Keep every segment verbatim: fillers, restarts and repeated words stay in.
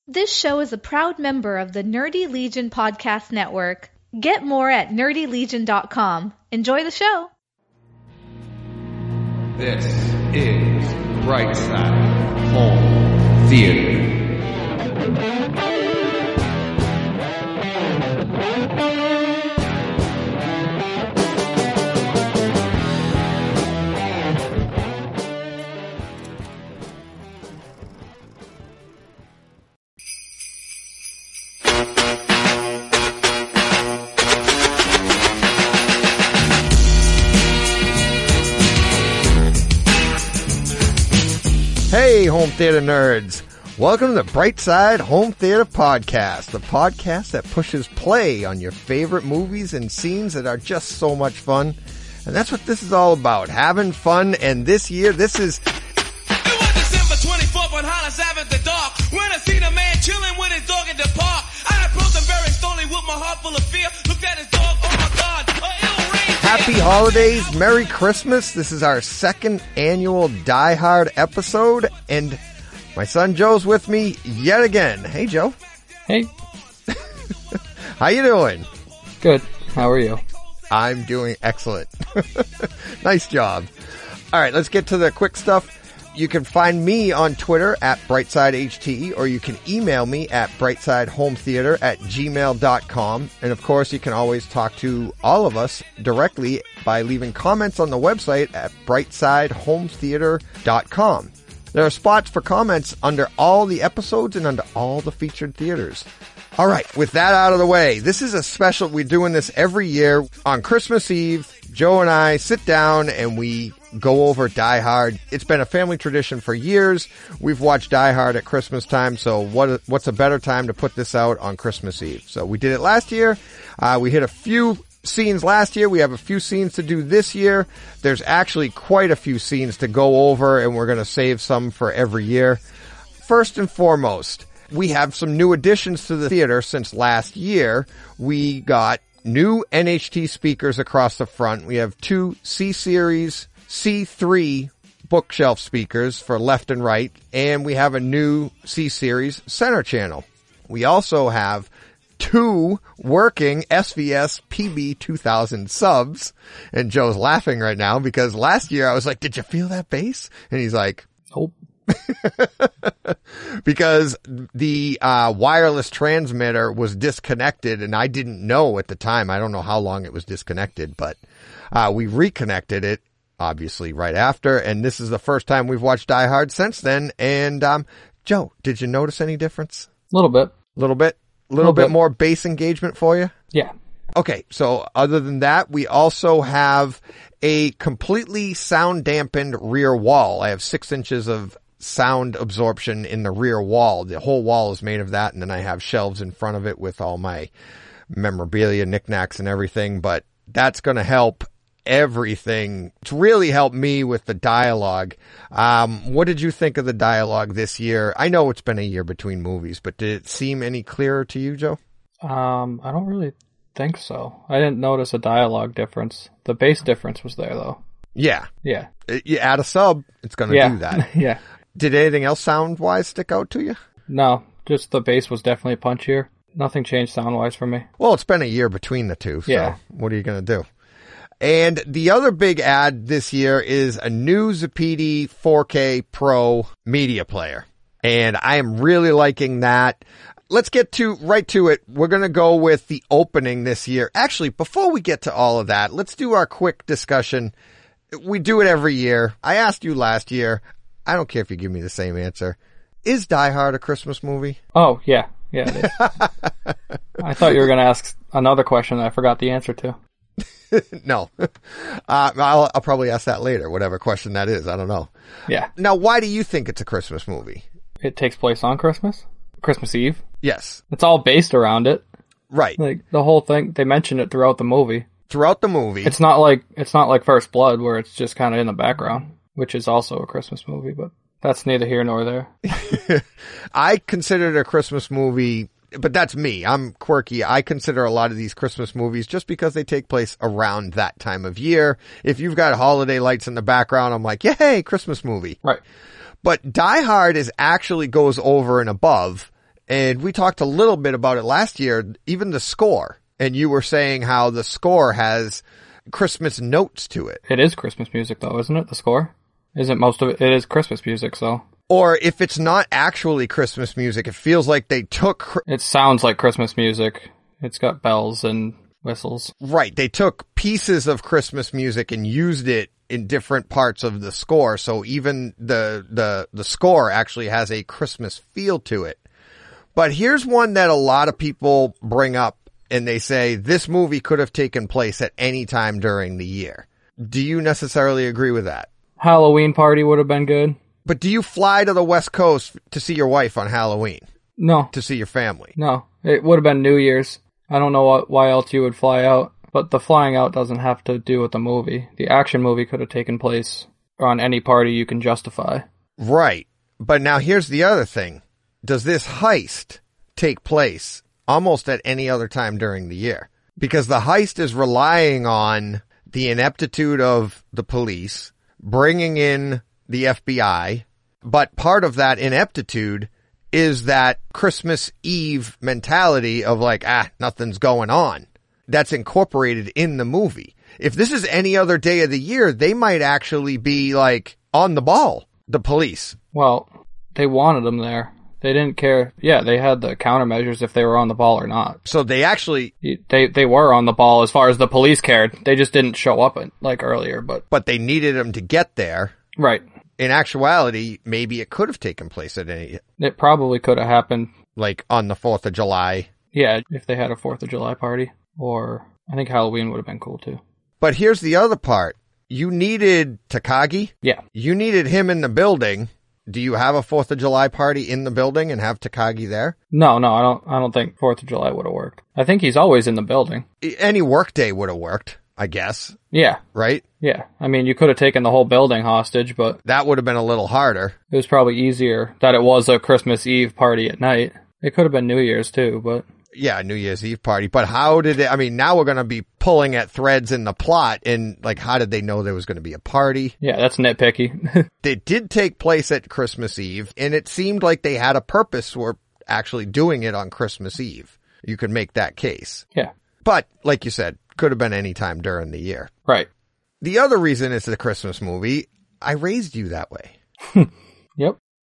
This show is a proud member of the Nerdy Legion Podcast Network. Get more at nerdy legion dot com. Enjoy the show. This is Brightside Home Theater. Hey, home theater nerds. Welcome to the Brightside Home Theater Podcast, the podcast that pushes play on your favorite movies and scenes that are just so much fun. And that's what this is all about, having fun. And this year, this is... It was December twenty-fourth on Hollis Avenue at the dark, when I seen a man chilling with his dog in the park. I approached him very slowly with my heart full of fear, looked at his dog, oh my God, a ill rain. Happy holidays, Merry Christmas. This is our second annual Die Hard episode, and my son Joe's with me yet again. Hey, Joe. Hey. How you doing? Good. How are you? I'm doing excellent. Nice job. All right, let's get to the quick stuff. You can find me on Twitter at BrightsideHT, or you can email me at brightsidehometheater at gmail dot com. And of course, you can always talk to all of us directly by leaving comments on the website at brightsidehometheater dot com. There are spots for comments under all the episodes and under all the featured theaters. All right, with that out of the way, this is a special. We're doing this every year on Christmas Eve. Joe and I sit down and we go over Die Hard. It's been a family tradition for years. We've watched Die Hard at Christmas time, so what? what's a better time to put this out on Christmas Eve? So we did it last year. Uh, we hit a few scenes last year. We have a few scenes to do this year. There's actually quite a few scenes to go over, and we're going to save some for every year. First and foremost, we have some new additions to the theater since last year. We got new N H T speakers across the front. We have two C-Series C three bookshelf speakers for left and right, and we have a new C-Series center channel. We also have two working S V S P B two thousand subs, and Joe's laughing right now because last year I was like, did you feel that bass? And he's like, Nope. Because the uh wireless transmitter was disconnected, and I didn't know at the time. I don't know how long it was disconnected, but uh we reconnected it obviously right after, and this is the first time we've watched Die Hard since then. And um Joe, did you notice any difference? A little bit. A little bit? A little, little bit, bit more bass engagement for you? Yeah. Okay, so other than that, we also have a completely sound dampened rear wall. I have six inches of sound absorption in the rear wall. The whole wall is made of that, and then I have shelves in front of it with all my memorabilia, knickknacks, and everything, but that's going to help everything. It's really helped me with the dialogue. Um, what did you think of the dialogue this year? I know it's been a year between movies, but did it seem any clearer to you, Joe? Um, I don't really think so. I didn't notice a dialogue difference. The bass difference was there, though. Yeah. Yeah. You add a sub, it's going to yeah. do that. Yeah. Did anything else sound-wise stick out to you? No, just the bass was definitely punchier. Nothing changed sound-wise for me. Well, it's been a year between the two, so yeah. What are you going to do? And the other big ad this year is a new Zapedi four K Pro media player. And I am really liking that. Let's get to right to it. We're going to go with the opening this year. Actually, before we get to all of that, let's do our quick discussion. We do it every year. I asked you last year. I don't care if you give me the same answer. Is Die Hard a Christmas movie? Oh, yeah. Yeah, it is. I thought you were going to ask another question that I forgot the answer to. No. Uh, I'll, I'll probably ask that later, whatever question that is. I don't know. Yeah. Now, why do you think it's a Christmas movie? It takes place on Christmas? Christmas Eve? Yes. It's all based around it. Right. Like, the whole thing, they mention it throughout the movie. Throughout the movie. It's not like, it's not like First Blood, where it's just kind of in the background, which is also a Christmas movie, but that's neither here nor there. I consider it a Christmas movie, but that's me. I'm quirky. I consider a lot of these Christmas movies just because they take place around that time of year. If you've got holiday lights in the background, I'm like, yay, Christmas movie. Right. But Die Hard is actually goes over and above And we talked a little bit about it last year, even the score. And you were saying how the score has Christmas notes to it. It is Christmas music, though, isn't it? The score? Isn't most of it? It is Christmas music, so. Or if it's not actually Christmas music, it feels like they took... It sounds like Christmas music. It's got bells and whistles. Right. They took pieces of Christmas music and used it in different parts of the score. So even the, the, the score actually has a Christmas feel to it. But here's one that a lot of people bring up and they say this movie could have taken place at any time during the year. Do you necessarily agree with that? Halloween Party would have been good. But do you fly to the West Coast to see your wife on Halloween? No. To see your family? No. It would have been New Year's. I don't know what, why else you would fly out. But the flying out doesn't have to do with the movie. The action movie could have taken place on any party you can justify. Right. But now here's the other thing. Does this heist take place almost at any other time during the year? Because the heist is relying on the ineptitude of the police, bringing in the F B I, but part of that ineptitude is that Christmas Eve mentality of like, ah, nothing's going on. That's incorporated in the movie. If this is any other day of the year, they might actually be like on the ball, the police. Well, they wanted them there. They didn't care. Yeah, they had the countermeasures if they were on the ball or not. So they actually... They they were on the ball as far as the police cared. They just didn't show up like earlier, but... But they needed them to get there. Right. In actuality, maybe it could have taken place at any... It probably could have happened. Like on the fourth of July. Yeah, if they had a fourth of July party. Or I think Halloween would have been cool too. But here's the other part. You needed Takagi. Yeah. You needed him in the building. Do you have a fourth of July party in the building and have Takagi there? No, no, I don't I don't think fourth of July would have worked. I think he's always in the building. Any workday would have worked, I guess. Yeah. Right? Yeah. I mean, you could have taken the whole building hostage, but... That would have been a little harder. It was probably easier that it was a Christmas Eve party at night. It could have been New Year's too, but... Yeah, New Year's Eve party. But how did it... I mean, now we're going to be pulling at threads in the plot, and, like, how did they know there was going to be a party? Yeah, that's nitpicky. It did take place at Christmas Eve, and it seemed like they had a purpose for actually doing it on Christmas Eve. You could make that case. Yeah. But, like you said, could have been any time during the year. Right. The other reason it's a Christmas movie, I raised you that way. Yep.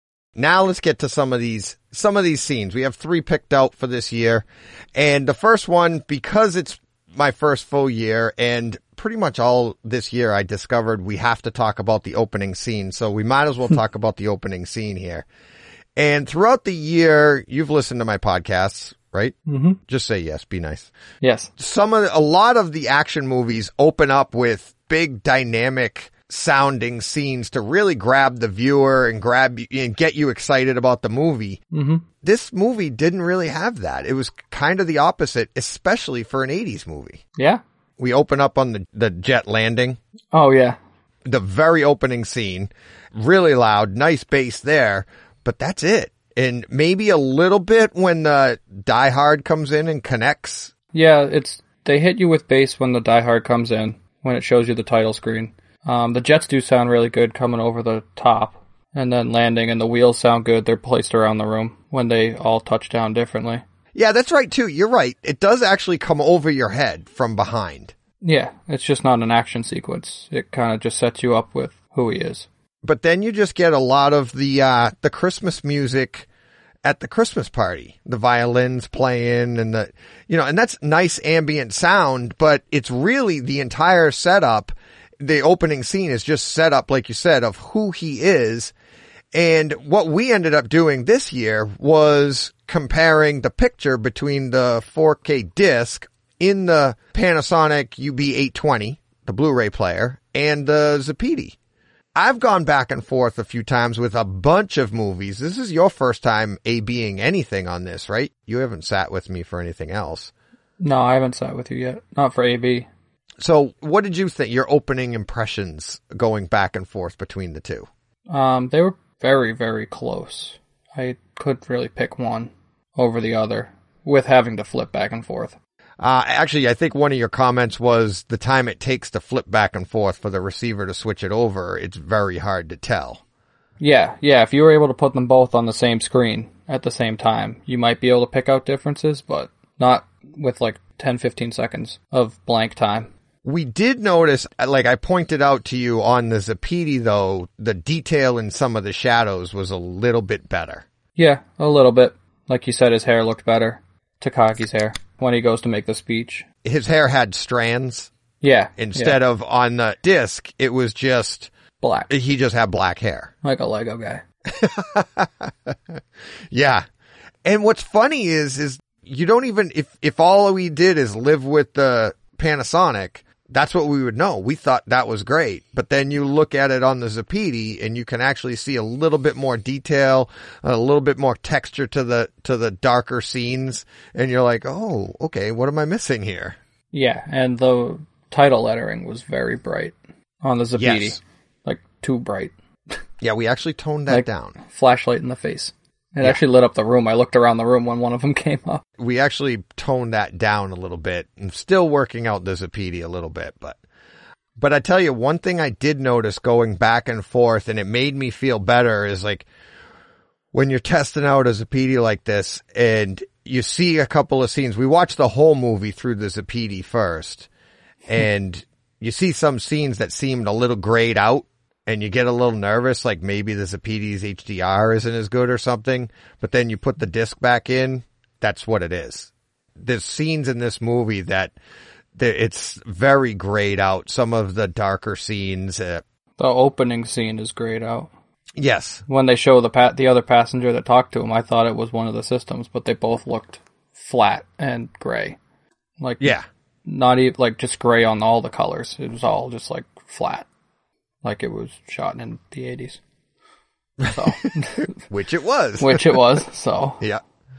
Now let's get to some of these, some of these scenes. We have three picked out for this year. And the first one, because it's my first full year and pretty much all this year I discovered we have to talk about the opening scene. So we might as well talk about the opening scene here. And throughout the year, you've listened to my podcasts, right? Mm-hmm. Just say yes, be nice. Yes. Some of the, a lot of the action movies open up with big dynamic sounding scenes to really grab the viewer and grab you and get you excited about the movie. Mm-hmm. This movie didn't really have that. It was kind of the opposite, especially for an eighties movie. Yeah. We open up on the, the jet landing. Oh, yeah. The very opening scene, really loud, nice bass there, but that's it. And maybe a little bit when the Die Hard comes in and connects. Yeah, it's they hit you with bass when the Die Hard comes in, when it shows you the title screen. Um, the jets do sound really good coming over the top, and then landing, and the wheels sound good. They're placed around the room when they all touch down differently. Yeah, that's right, too. You're right. It does actually come over your head from behind. Yeah, it's just not an action sequence. It kind of just sets you up with who he is. But then you just get a lot of the uh, the Christmas music at the Christmas party. The violins playing and the, you know, and that's nice ambient sound, but it's really the entire setup. The opening scene is just set up, like you said, of who he is. And what we ended up doing this year was comparing the picture between the four K disc in the Panasonic U B eight twenty, the Blu-ray player, and the Zapiti. I've gone back and forth a few times with a bunch of movies. This is your first time A-Bing anything on this, right? You haven't sat with me for anything else. No, I haven't sat with you yet. Not for A B. So what did you think, your opening impressions going back and forth between the two? Um, they were very, very close. I couldn't really pick one over the other with having to flip back and forth. Uh, actually, I think one of your comments was the time it takes to flip back and forth for the receiver to switch it over. It's very hard to tell. Yeah, yeah, if you were able to put them both on the same screen at the same time, you might be able to pick out differences, but not with like ten, fifteen seconds of blank time. We did notice, like I pointed out to you on the Zapiti, though, the detail in some of the shadows was a little bit better. Yeah, a little bit. Like you said, his hair looked better. Takaki's hair, when he goes to make the speech. His hair had strands. Yeah. Instead yeah. of on the disc, it was just... black. He just had black hair. Like a Lego guy. Yeah. And what's funny is, is you don't even, if, if all we did is live with the Panasonic, that's what we would know. We thought that was great. But then you look at it on the Zapiti and you can actually see a little bit more detail, a little bit more texture to the, to the darker scenes. And you're like, oh, okay, what am I missing here? Yeah. And the title lettering was very bright on the Zapiti. Yes. Like too bright. Yeah, we actually toned that like, down. Flashlight in the face. It Yeah. actually lit up the room. I looked around the room when one of them came up. We actually toned that down a little bit. I'm still working out the Zapiti a little bit, but, but I tell you, one thing I did notice going back and forth, and it made me feel better, is like when you're testing out a Zapiti like this and you see a couple of scenes. We watched the whole movie through the Zapiti first, and you see some scenes that seemed a little grayed out. And you get a little nervous, like maybe the Zapiti's H D R isn't as good or something. But then you put the disc back in, that's what it is. There's scenes in this movie that, that it's very grayed out. Some of the darker scenes. Uh, The opening scene is grayed out. yes. When they show the pa- the other passenger that talked to him, I thought it was one of the systems, but they both looked flat and gray. Like, Yeah. not even, like, just gray on all the colors. It was all just, like, flat. Like it was shot in the eighties. So. Which it was. Which it was, so. Yeah.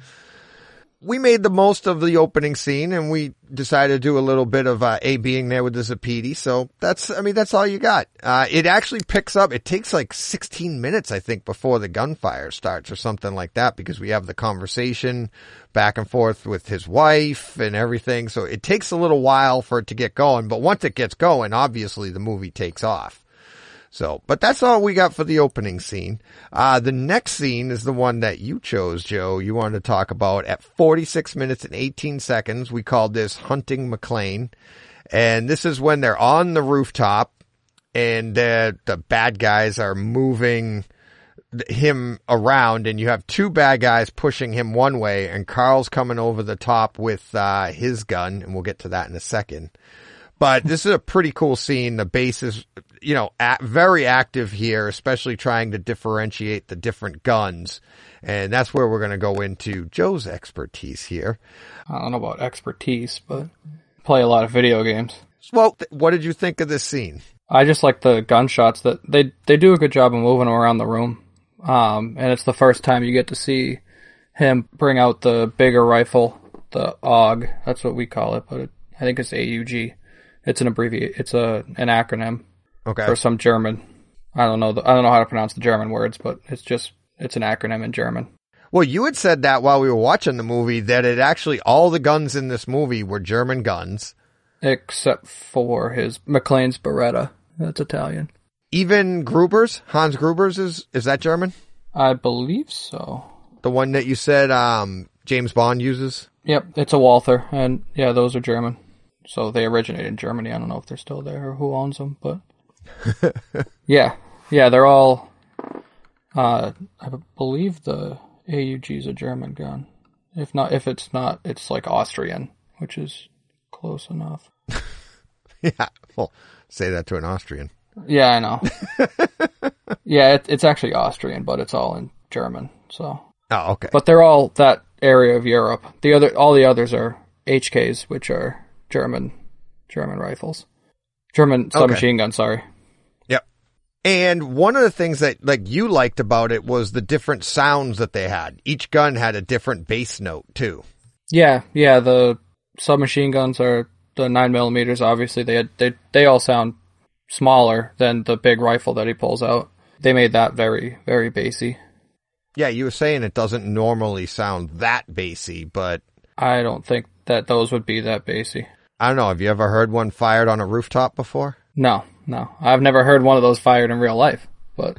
We made the most of the opening scene, and we decided to do a little bit of uh, A being there with the Zapiti. So that's, I mean, that's all you got. Uh, it actually picks up. It takes like sixteen minutes, I think, before the gunfire starts or something like that, because we have the conversation back and forth with his wife and everything. So it takes a little while for it to get going. But once it gets going, obviously the movie takes off. So, but that's all we got for the opening scene. Uh, the next scene is the one that you chose, Joe. You wanted to talk about at forty-six minutes and eighteen seconds. We called this Hunting McClane. And this is when they're on the rooftop and the, the bad guys are moving him around, and you have two bad guys pushing him one way, and Carl's coming over the top with, uh, his gun, and we'll get to that in a second. But this is a pretty cool scene. The base is, you know, a- very active here, especially trying to differentiate the different guns. And that's where we're going to go into Joe's expertise here. I don't know about expertise, but play a lot of video games. Well, th- what did you think of this scene? I just like the gunshots that they they do a good job of moving around the room. Um, and it's the first time you get to see him bring out the bigger rifle, the A U G. That's what we call it, but it, I think it's A U G. It's an abbreviate. It's a an acronym Okay. for some German. I don't know. The, I don't know how to pronounce the German words, but it's just it's an acronym in German. Well, you had said that while we were watching the movie, that it actually, all the guns in this movie were German guns. Except for his McLean's Beretta. That's Italian. Even Gruber's? Hans Gruber's is, is that German? I believe so. The one that you said, um, James Bond uses? Yep, it's a Walther, and yeah, those are German. So they originated in Germany. I don't know if they're still there or who owns them, but yeah, yeah, they're all. Uh, I believe the A U G is a German gun. If not, if it's not, it's like Austrian, which is close enough. Yeah, well, say that to an Austrian. Yeah, I know. Yeah, it, it's actually Austrian, but it's all in German. So, Oh, okay. but they're all that area of Europe. The other, all the others are H Ks, which are German, German rifles, German submachine gun. Sorry. Yep. And one of the things that like you liked about it was the different sounds that they had. Each gun had a different bass note too. Yeah, yeah. The submachine guns are the nine millimeters. Obviously, they had, they they all sound smaller than the big rifle that he pulls out. They made that very very bassy. Yeah, you were saying it doesn't normally sound that bassy, but I don't think that those would be that bassy. I don't know. Have you ever heard one fired on a rooftop before? No, no. I've never heard one of those fired in real life. but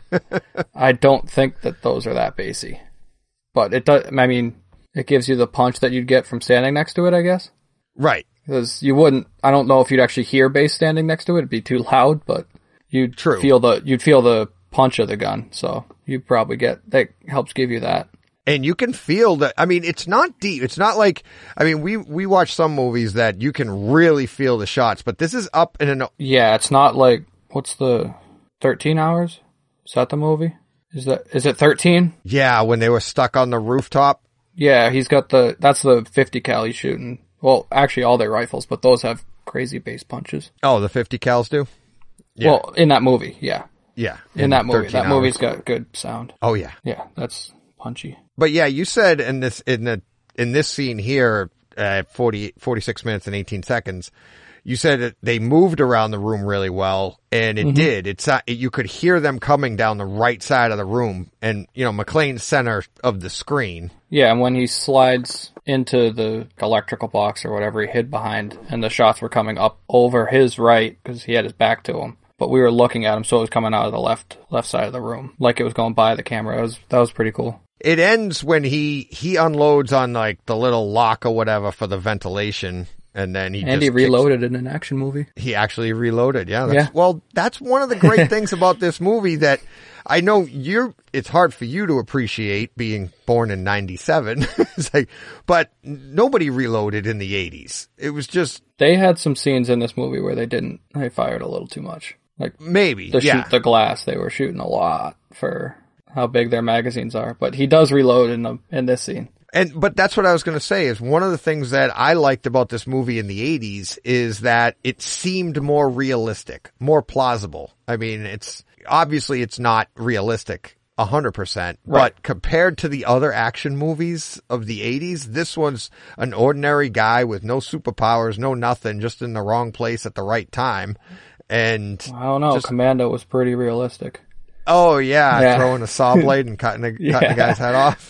I don't think that those are that bassy. But it does, I mean, it gives you the punch that you'd get from standing next to it, I guess. Right. Because you wouldn't, I don't know if you'd actually hear bass standing next to it. It'd be too loud, but you'd True. feel the, you'd feel the punch of the gun. So you probably get, that helps give you that. And you can feel that, I mean, it's not deep. It's not like, I mean, we, we watch some movies that you can really feel the shots, but this is up in an, Yeah, it's not like, what's the, thirteen hours? Is that the movie? Is that, is it thirteen? yeah, when they were stuck on the rooftop. Yeah, he's got the, that's the fifty cal he's shooting. Well, actually all their rifles, but those have crazy bass punches. Oh, the fifty cals do? Yeah. Well, in that movie, yeah. Yeah. In that movie. thirteen That hours. movie's got good sound. Oh, yeah. Yeah, that's punchy. But yeah, you said in this, in the, in this scene here at forty, forty-six minutes and eighteen seconds, you said that they moved around the room really well, and it Mm-hmm. did. It's uh, you could hear them coming down the right side of the room, and you know McClane's center of the screen. Yeah, and when he slides into the electrical box or whatever he hid behind, and the shots were coming up over his right because he had his back to him, but we were looking at him, so it was coming out of the left left side of the room, like it was going by the camera. It was that was pretty cool. It ends when he he unloads on like the little lock or whatever for the ventilation, and then he And just he kicks- reloaded in an action movie. He actually reloaded. Yeah. That's, Yeah. Well, that's one of the great things about this movie that I know you're, it's hard for you to appreciate being born in ninety-seven. It's like, but nobody reloaded in the eighties. It was just They had some scenes in this movie where they didn't. They fired a little too much. Like maybe. to yeah. shoot the glass, they were shooting a lot for how big their magazines are. But he does reload in the in this scene. And, but that's what I was going to say is one of the things that I liked about this movie in the eighties is that it seemed more realistic, more plausible. I mean, it's obviously it's not realistic a hundred percent, Right. but compared to the other action movies of the eighties, this one's an ordinary guy with no superpowers, no nothing, just in the wrong place at the right time. And I don't know. Just- Commando was pretty realistic. oh yeah, Yeah. throwing a saw blade and cutting, a, cutting Yeah. the guy's head off.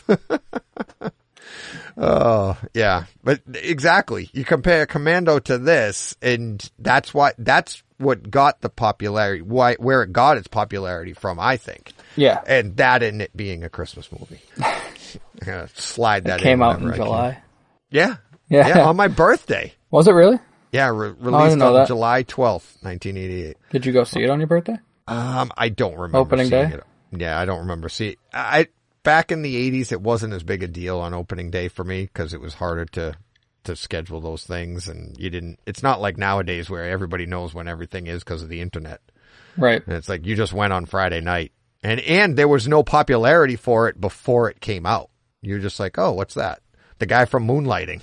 Oh, yeah. But exactly. You compare Commando to this, and that's why, that's what got the popularity, why, where it got its popularity from, I think. Yeah, And that and it being a Christmas movie. I'm gonna slide that it came in out in whenever I can. July. Yeah. Yeah. Yeah. On my birthday. Was it really? Yeah. Re- didn't released know on that. July twelfth, nineteen eighty-eight. Did you go see it on your birthday? Um, I don't remember Opening seeing day? it. Yeah, I don't remember seeing I, back in the eighties, it wasn't as big a deal on opening day for me because it was harder to, to schedule those things. And you didn't, it's not like nowadays where everybody knows when everything is because of the internet. Right. And it's like you just went on Friday night and, and there was no popularity for it before it came out. You're just like, oh, what's that? The guy from Moonlighting.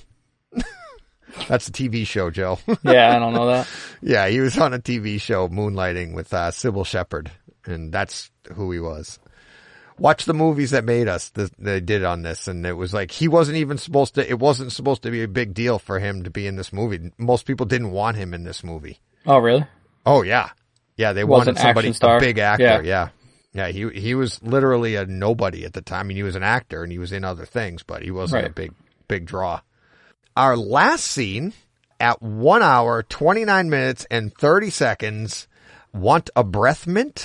That's a T V show, Joe. Yeah, I don't know that. Yeah, he was on a T V show, Moonlighting, with uh, Sybil Shepherd, and that's who he was. Watch the movies that made us. The, they did on this, and it was like he wasn't even supposed to. It wasn't supposed to be a big deal for him to be in this movie. Most people didn't want him in this movie. Oh, really? Oh yeah, yeah. They Was wanted an somebody, action star? a big actor. Yeah. Yeah. yeah, He he was literally a nobody at the time. I mean, he was an actor and he was in other things, but he wasn't a Right. big big draw. Our last scene at one hour, twenty-nine minutes and thirty seconds, Want a Breath Mint?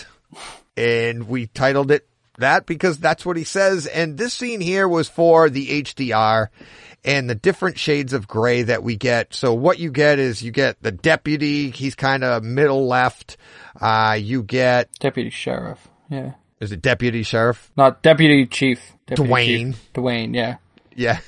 And we titled it that because that's what he says. And this scene here was for the H D R and the different shades of gray that we get. So what you get is you get the deputy. He's kind of middle left. Uh, you get, Deputy Sheriff. Yeah. is it deputy sheriff? Not Deputy Chief. Deputy Dwayne. Chief. Dwayne, yeah. Yeah.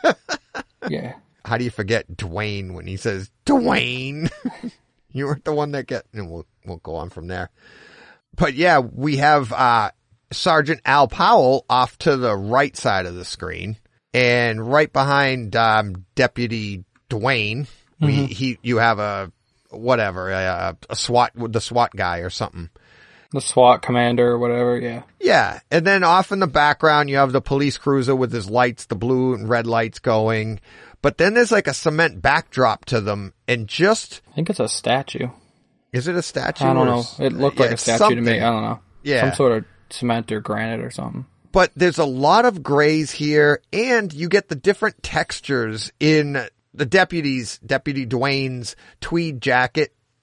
Yeah. How do you forget Dwayne when he says Dwayne? You weren't the one that get, and we'll, we'll go on from there. But yeah, we have, uh, Sergeant Al Powell off to the right side of the screen and right behind, um, Deputy Dwayne. We, he, you have a, whatever, a, a SWAT, the SWAT guy or something. The SWAT commander or whatever, yeah. Yeah. And then off in the background, you have the police cruiser with his lights, the blue and red lights going. But then there's like a cement backdrop to them and just, I think it's a statue. is it a statue? I don't or know. is- It looked yeah, like a it's statue to me. something. I don't know. Yeah. Some sort of cement or granite or something. But there's a lot of grays here and you get the different textures in the deputy's, Deputy Dwayne's tweed jacket.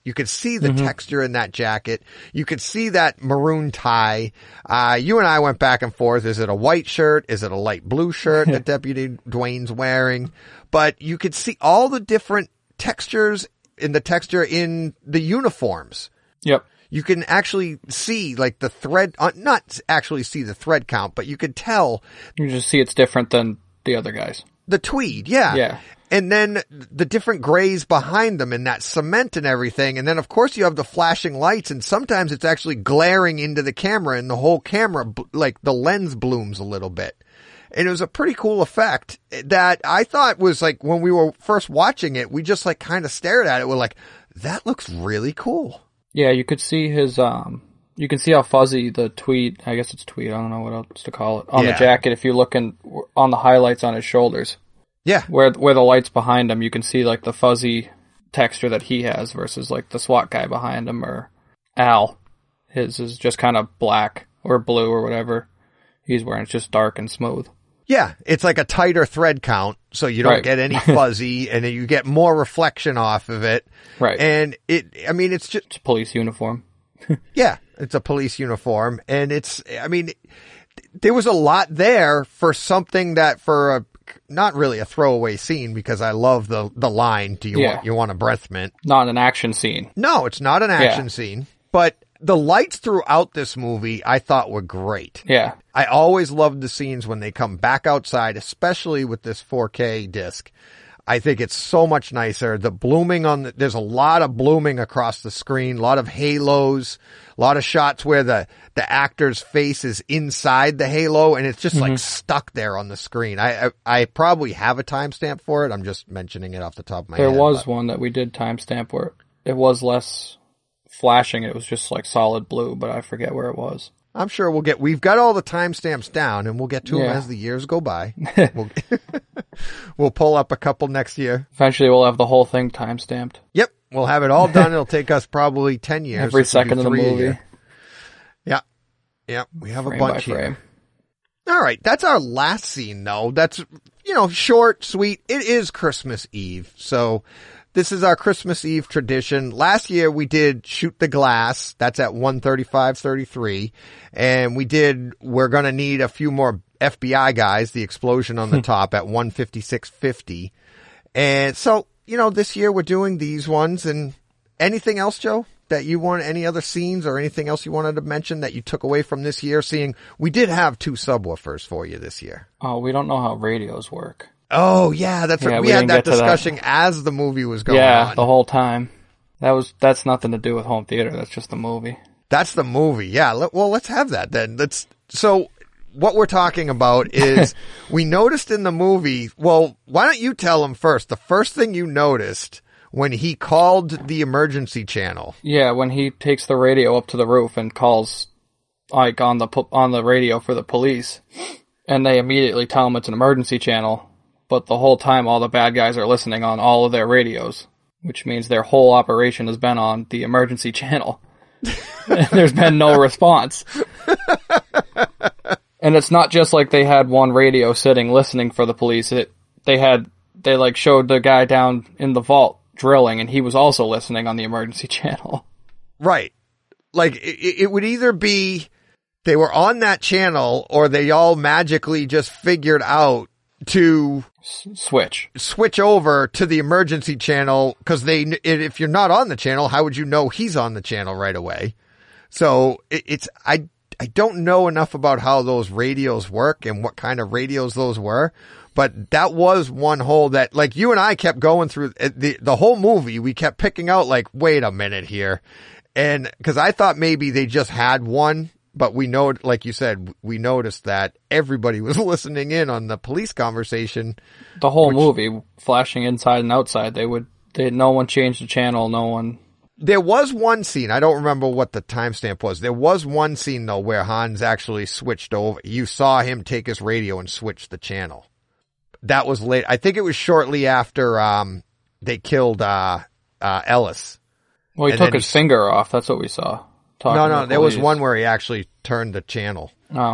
You could see the mm-hmm. texture in that jacket. You could see that maroon tie. Uh, you and I went back and forth. Is it a white shirt? Is it a light blue shirt that Deputy Dwayne's wearing? But you could see all the different textures in the texture in the uniforms. Yep. You can actually see like the thread, uh, not actually see the thread count, but you could tell. You just see it's different than the other guys. The tweed, yeah. Yeah. And then the different grays behind them and that cement and everything. And then, of course, you have the flashing lights, and sometimes it's actually glaring into the camera, and the whole camera, like the lens blooms a little bit. And it was a pretty cool effect that I thought was like, when we were first watching it, we just like kind of stared at it. We're like, that looks really cool. Yeah, you could see his, um, you can see how fuzzy the tweed, I guess it's tweed, I don't know what else to call it, on yeah. the jacket if you look in, on the highlights on his shoulders. Yeah. Where where the light's behind him, you can see like the fuzzy texture that he has versus like the SWAT guy behind him or Al. His is just kind of black or blue or whatever he's wearing. It's just dark and smooth. Yeah, it's like a tighter thread count, so you don't right. get any fuzzy, and then you get more reflection off of it. Right. And it, I mean, it's just... It's a police uniform. Yeah, it's a police uniform, and it's, I mean, there was a lot there for something that for a, not really a throwaway scene, because I love the, the line, do you yeah. want, you want a breath mint? Not an action scene. No, it's not an action yeah. scene, but the lights throughout this movie I thought were great. Yeah. I always loved the scenes when they come back outside, especially with this four K disc. I think it's so much nicer. The blooming on the, there's a lot of blooming across the screen, a lot of halos, a lot of shots where the, the actor's face is inside the halo and it's just mm-hmm. like stuck there on the screen. I, I, I probably have a timestamp for it. I'm just mentioning it off the top of my there head. There was but. one that we did timestamp where it was less flashing. It was just like solid blue, but I forget where it was. I'm sure we'll get, we've got all the timestamps down and we'll get to yeah. them as the years go by. we'll, we'll pull up a couple next year. Eventually we'll have the whole thing timestamped. Yep. We'll have it all done. It'll take us probably ten years. Every second of the movie. Yeah. Yeah. We have frame a bunch by frame. here. All right. That's our last scene though. That's, you know, short, sweet. It is Christmas Eve. So this is our Christmas Eve tradition. Last year we did Shoot the Glass. That's at one thirty-five thirty-three. And we did, we're going to need a few more F B I guys, the explosion on the top at one fifty-six fifty. And so, you know, this year we're doing these ones. And anything else, Joe, that you want, any other scenes or anything else you wanted to mention that you took away from this year? Seeing we did have two subwoofers for you this year. Oh, we don't know how radios work. Oh yeah, that's yeah, right. We, we had that that. discussion as the movie was going yeah, on. Yeah, the whole time. That was that's nothing to do with home theater. That's just the movie. That's the movie. Yeah. Let, well, let's have that then. Let's. So what we're talking about is we noticed in the movie. Well, why don't you tell them first? The first thing you noticed when he called the emergency channel. Yeah, when he takes the radio up to the roof and calls, like on the on the radio for the police, and they immediately tell him it's an emergency channel. But the whole time, all the bad guys are listening on all of their radios, which means their whole operation has been on the emergency channel. There's been no response. And it's not just like they had one radio sitting listening for the police. It they had they like showed the guy down in the vault drilling, and he was also listening on the emergency channel. Right. Like it, it would either be they were on that channel, or they all magically just figured out to switch switch over to the emergency channel, because they, if you're not on the channel, how would you know he's on the channel right away? So it, it's, I, I don't know enough about how those radios work and what kind of radios those were, but that was one hole that, like, you and I kept going through the, the whole movie. We kept picking out, like, wait a minute here. And cause I thought maybe they just had one. But we know, like you said, we noticed that everybody was listening in on the police conversation. The whole which, movie, flashing inside and outside, they would, they, no one changed the channel, no one. There was one scene, I don't remember what the timestamp was. There was one scene, though, where Hans actually switched over. You saw him take his radio and switch the channel. That was late. I think it was shortly after um, they killed uh, uh, Ellis. Well, he and took his he, finger off. That's what we saw. No, no, there was one where he actually turned the channel. Oh.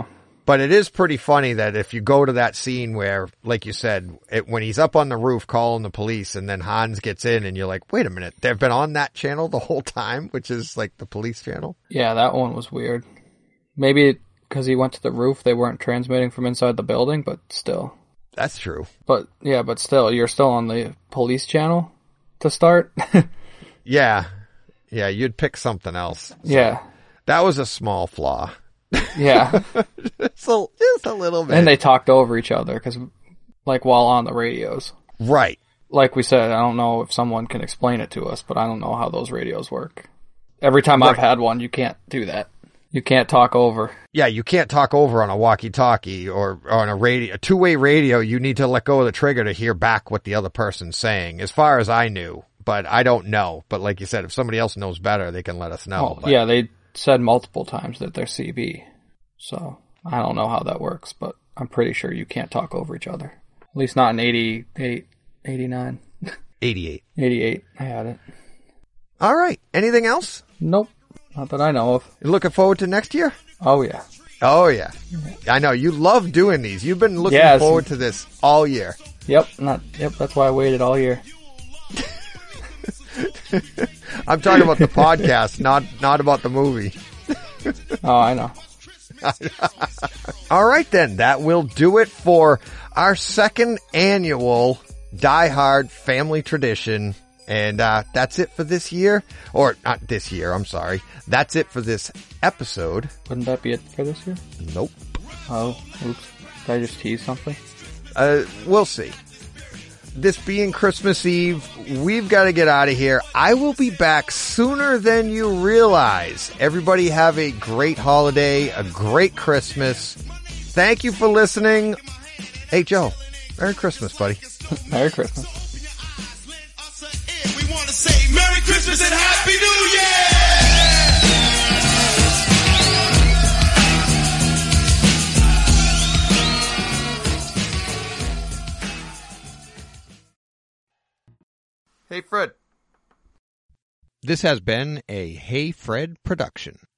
But it is pretty funny that if you go to that scene where, like you said, it, when he's up on the roof calling the police and then Hans gets in and you're like, wait a minute, they've been on that channel the whole time, which is like the police channel. Yeah, that one was weird. Maybe because he went to the roof, they weren't transmitting from inside the building, but still. That's true. But yeah, but still, you're still on the police channel to start. Yeah. Yeah, you'd pick something else. So Yeah. that was a small flaw. Yeah. It's a, just a little bit. And they talked over each other because, like, while on the radios. Right. Like we said, I don't know if someone can explain it to us, but I don't know how those radios work. Every time I've Right. had one, you can't do that. You can't talk over. Yeah, you can't talk over on a walkie-talkie or, or on a radio, a two-way radio. You need to let go of the trigger to hear back what the other person's saying, as far as I knew. But I don't know. But like you said, if somebody else knows better, they can let us know. Oh, But yeah, they said multiple times that they're C B. So I don't know how that works, but I'm pretty sure you can't talk over each other. At least not in eighty-eight, eighty-nine, eighty-eight. eighty-eight. I had it. All right. Anything else? Nope. Not that I know of. You looking forward to next year? Oh, yeah. Oh, yeah. I know. You love doing these. You've been looking Yes. forward to this all year. Yep. Not. Yep. That's why I waited all year. I'm talking about the podcast, not not about the movie. Oh, I know. All right, then. That will do it for our second annual Die Hard family tradition. And uh, that's it for this year. Or not this year, I'm sorry. That's it for this episode. Wouldn't that be it for this year? Nope. Oh, oops. Did I just tease something? Uh, we'll see. This being Christmas Eve, we've got to get out of here. I will be back sooner than you realize. Everybody have a great holiday, a great Christmas. Thank you for listening. Hey, Joe. Merry Christmas, buddy. Merry Christmas. We want to say Merry Christmas and Happy New Year! Hey, Fred. This has been a Hey Fred production.